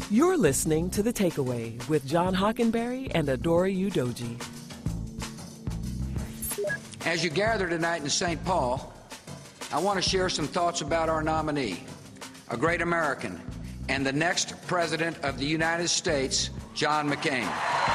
You're listening to The Takeaway with John Hockenberry and Adora Udoji. As you gather tonight in St. Paul, I want to share some thoughts about our nominee, a great American, and the next President of the United States, John McCain.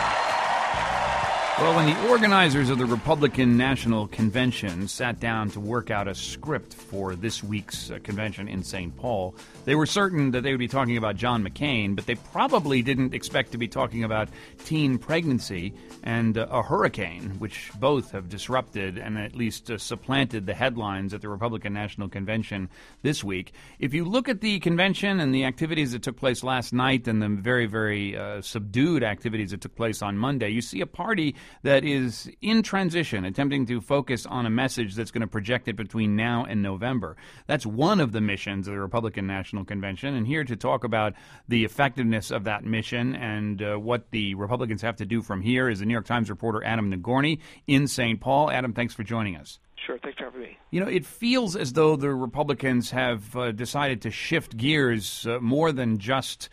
Well, when the organizers of the Republican National Convention sat down to work out a script for this week's convention in St. Paul, they were certain that they would be talking about John McCain, but they probably didn't expect to be talking about teen pregnancy and a hurricane, which both have disrupted and at least supplanted the headlines at the Republican National Convention this week. If you look at the convention and the activities that took place last night and the very, very subdued activities that took place on Monday, you see a party that is in transition, attempting to focus on a message that's going to project it between now and November. That's one of the missions of the Republican National Convention, and here to talk about the effectiveness of that mission and what the Republicans have to do from here is the New York Times reporter Adam Nagorny in St. Paul. Adam, thanks for joining us. Sure, thanks for having me. You know, it feels as though the Republicans have decided to shift gears more than just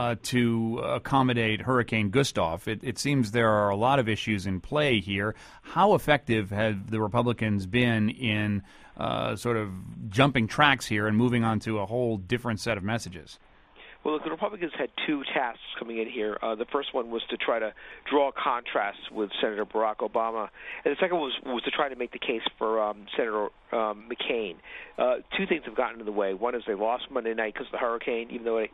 to accommodate Hurricane Gustav. It seems there are a lot of issues in play here. How effective have the Republicans been in sort of jumping tracks here and moving on to a whole different set of messages? Well, look, the Republicans had two tasks coming in here. The first one was to try to draw contrasts with Senator Barack Obama, and the second was to try to make the case for Senator McCain. Two things have gotten in the way. One is they lost Monday night because of the hurricane, even though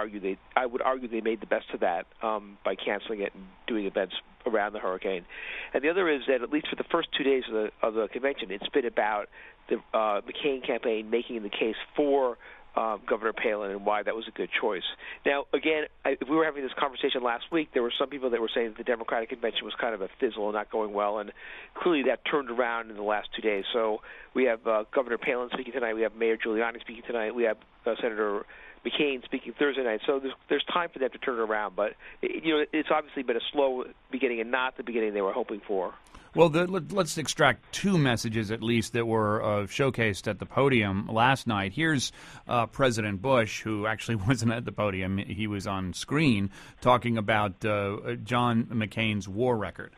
I would argue they made the best of that by canceling it and doing events around the hurricane. And the other is that at least for the first 2 days of the convention, it's been about the McCain campaign making the case for Governor Palin and why that was a good choice. Now, again, if we were having this conversation last week, there were some people that were saying that the Democratic convention was kind of a fizzle and not going well, and clearly that turned around in the last 2 days. So we have Governor Palin speaking tonight, we have Mayor Giuliani speaking tonight, we have Senator McCain speaking Thursday night. So there's time for them to turn it around, but it's obviously been a slow beginning and not the beginning they were hoping for. Well, let's extract two messages at least that were showcased at the podium last night. Here's President Bush, who actually wasn't at the podium. He was on screen talking about John McCain's war record.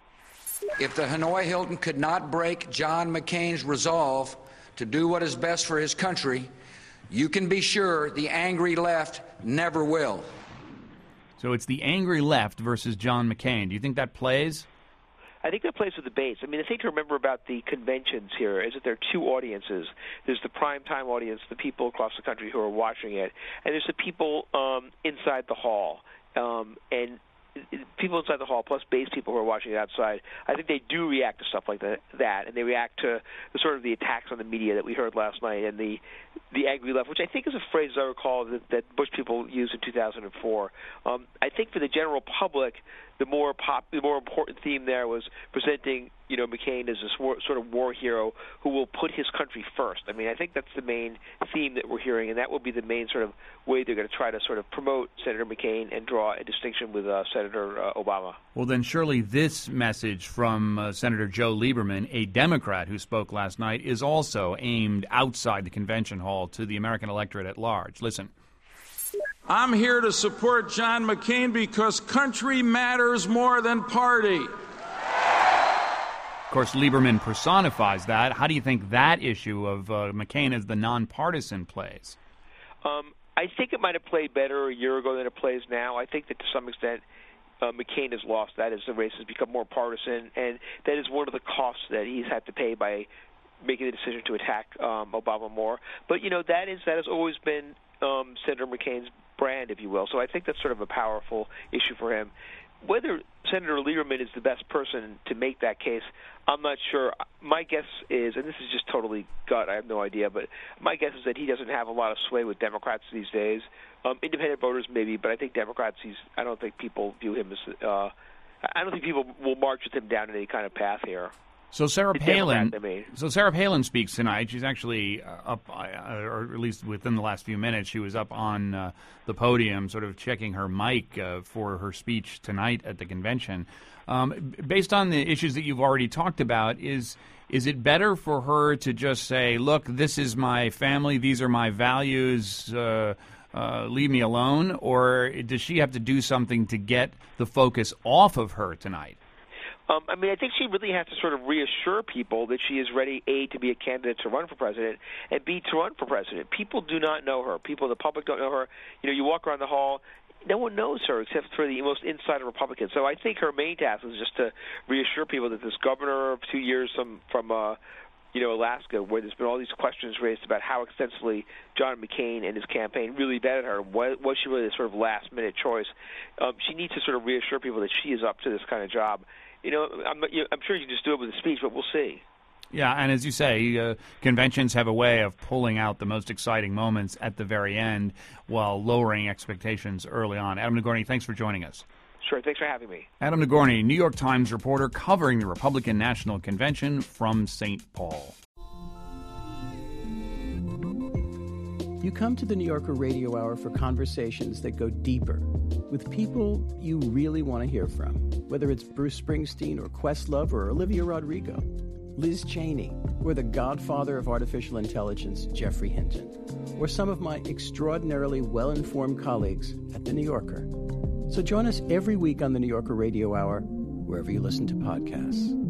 If the Hanoi Hilton could not break John McCain's resolve to do what is best for his country, you can be sure the angry left never will. So it's the angry left versus John McCain. Do you think that plays? I think that plays with the base. I mean, the thing to remember about the conventions here is that there are two audiences. There's the primetime audience, the people across the country who are watching it, and there's the people inside the hall. And people inside the hall plus base people who are watching it outside, I think they do react to stuff like that, and they react to the sort of the attacks on the media that we heard last night and the angry left, which I think is a phrase I recall that Bush people used in 2004. I think for the general public, the more important theme there was presenting, McCain as this sort of war hero who will put his country first. I mean, I think that's the main theme that we're hearing, and that will be the main sort of way they're going to try to sort of promote Senator McCain and draw a distinction with Senator Obama. Well, then surely this message from Senator Joe Lieberman, a Democrat who spoke last night, is also aimed outside the convention hall to the American electorate at large. Listen. I'm here to support John McCain because country matters more than party. Of course, Lieberman personifies that. How do you think that issue of McCain as the nonpartisan plays? I think it might have played better a year ago than it plays now. I think that to some extent McCain has lost that as the race has become more partisan, and that is one of the costs that he's had to pay by making the decision to attack Obama more. But, that has always been Senator McCain's brand, if you will. So I think that's sort of a powerful issue for him. Whether Senator Lieberman is the best person to make that case, I'm not sure. My guess is, and this is just totally gut, I have no idea, but my guess is that he doesn't have a lot of sway with Democrats these days. Independent voters maybe, but I think Democrats, I don't think people view him as, I don't think people will march with him down any kind of path here. So Sarah Palin speaks tonight. She's actually up, or at least within the last few minutes, she was up on the podium sort of checking her mic for her speech tonight at the convention. Based on the issues that you've already talked about, is it better for her to just say, look, this is my family, these are my values, leave me alone, or does she have to do something to get the focus off of her tonight? I mean, I think she really has to sort of reassure people that she is ready, A, to be a candidate to run for president, and B, to run for president. People do not know her. People, the public don't know her. You know, you walk around the hall, no one knows her except for the most insider Republicans. So I think her main task is just to reassure people that this governor of 2 years from Alaska, where there's been all these questions raised about how extensively John McCain and his campaign really vetted her, was she really a sort of last-minute choice? She needs to sort of reassure people that she is up to this kind of job. You know, I'm sure you can just do it with a speech, but we'll see. Yeah, and as you say, conventions have a way of pulling out the most exciting moments at the very end while lowering expectations early on. Adam Nagorny, thanks for joining us. Sure, thanks for having me. Adam Nagorny, New York Times reporter covering the Republican National Convention from St. Paul. You come to the New Yorker Radio Hour for conversations that go deeper with people you really want to hear from, whether it's Bruce Springsteen or Questlove or Olivia Rodrigo, Liz Cheney, or the godfather of artificial intelligence, Geoffrey Hinton, or some of my extraordinarily well-informed colleagues at The New Yorker. So join us every week on the New Yorker Radio Hour, wherever you listen to podcasts.